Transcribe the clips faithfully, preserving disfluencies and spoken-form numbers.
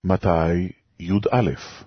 מתי י"א.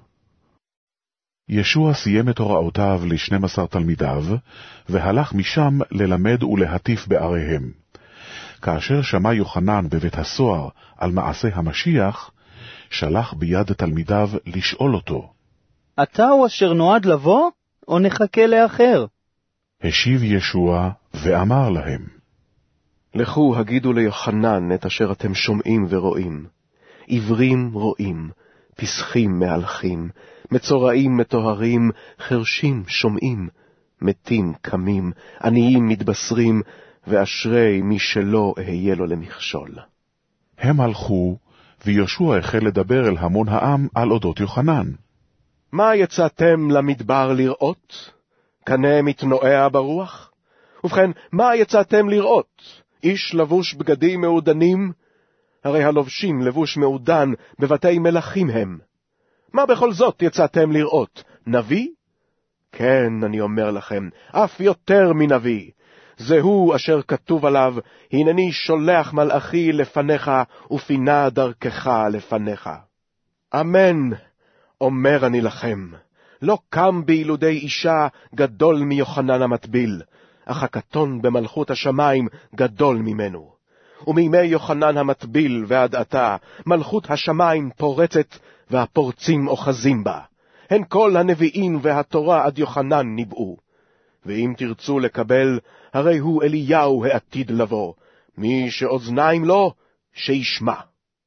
ישוע סיים את הוראותיו ל-שנים עשר תלמידיו, והלך משם ללמד ולהטיף בעריהם. כאשר שמע יוחנן בבית הסוהר על מעשה המשיח, שלח ביד תלמידיו לשאול אותו, אתה הוא אשר נועד לבוא, או נחכה לאחר? השיב ישוע ואמר להם, לכו הגידו ליוחנן את אשר אתם שומעים ורואים. עברים רואים, פסחים מהלכים, מצורעים מטוהרים, חרשים שומעים, מתים קמים, עניים מתבשרים, ואשרי מי שלא אהיה לו למכשול. הם הלכו, וישוע החל לדבר אל המון העם על אודות יוחנן. מה יצאתם למדבר לראות? קנה מתנועע ברוח? ובכן, מה יצאתם לראות? איש לבוש בגדים מעודנים? הרי הלובשים לבוש מעודן בבתי מלכים הם. מה בכל זאת יצאתם לראות? נביא? כן, אני אומר לכם, אף יותר מנביא. זהו אשר כתוב עליו, הנני שולח מלאכי לפניך, ופינה דרכך לפניך. אמן, אומר אני לכם, לא קם בילודי אישה גדול מיוחנן המטביל, אך הקטון במלכות השמיים גדול ממנו. ומימי יוחנן המטביל ועד עתה, מלכות השמיים פורצת, והפורצים אוחזים בה. הן כל הנביאים והתורה עד יוחנן ניבאו. ואם תרצו לקבל, הרי הוא אליהו העתיד לבוא. מי שאוזניים לו, שישמע.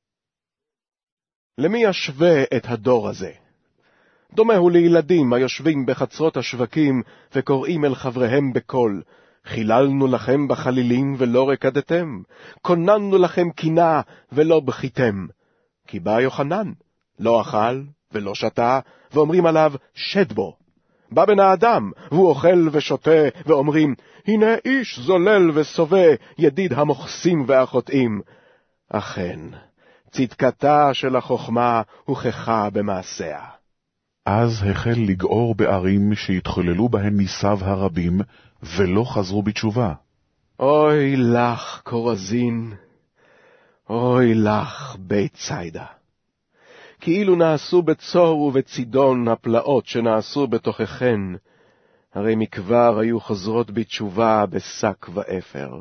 למי ישווה את הדור הזה? דומהו לילדים היושבים בחצרות השווקים, וקוראים אל חבריהם בקול, חיללנו לכם בחלילים ולא רקדתם, כוננו לכם קינה ולא בכיתם. כי בא יוחנן, לא אכל ולא שתה, ואומרים עליו שד בו. בא בן האדם, והוא אוכל ושותה, ואומרים, הנה איש זולל וסובה, ידיד המוחסים והחוטאים. אכן, צדקתה של החוכמה הוכחה במעשיה. אז החל לגעור בערים שהתחוללו בהן ניסיו הרבים, ולא חזרו בתשובה. אוי לך, קורזין, אוי לך, בית ציידה. כאילו נעשו בצור ובצידון הפלאות שנעשו בתוככן, הרי מכבר היו חוזרות בתשובה בשק ואפר.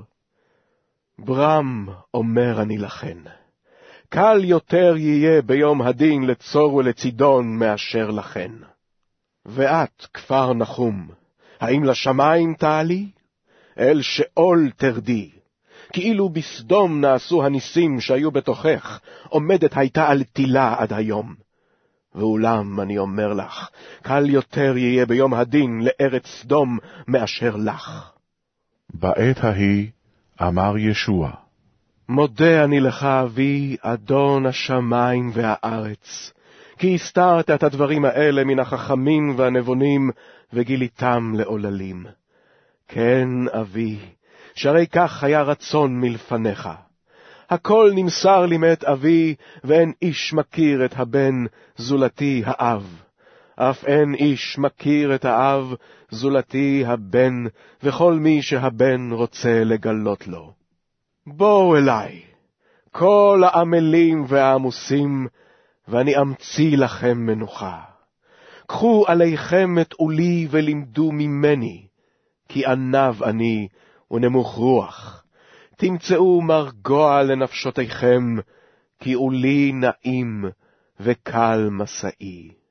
ברם אומר אני לכן, קל יותר יהיה ביום הדין לצור ולצידון מאשר לכן. ואת, כפר נחום, האם לשמיים תעלי? אל שאול תרדי. כאילו בסדום נעשו הניסים שהיו בתוכך, עומדת הייתה על תילה עד היום. ואולם אני אומר לך, קל יותר יהיה ביום הדין לארץ סדום מאשר לך. בעת ההיא אמר ישוע, מודה אני לך אבי, אדון השמיים והארץ, כי הסתרת את הדברים האלה מן החכמים והנבונים, וגיליתם לעוללים. כן, אבי, שהרי כך היה רצון מלפניך. הכל נמסר לי מאת אבי, ואין איש מכיר את הבן, זולתי האב. אף אין איש מכיר את האב, זולתי הבן, וכל מי שהבן רוצה לגלות לו. בואו אליי, כל העמלים והעמוסים, ואני אמציא לכם מנוחה. קחו עליכם את עולי ולמדו ממני, כי ענב אני ונמוך רוח. תמצאו מרגוע לנפשותיכם, כי עולי נעים וקל מסעי.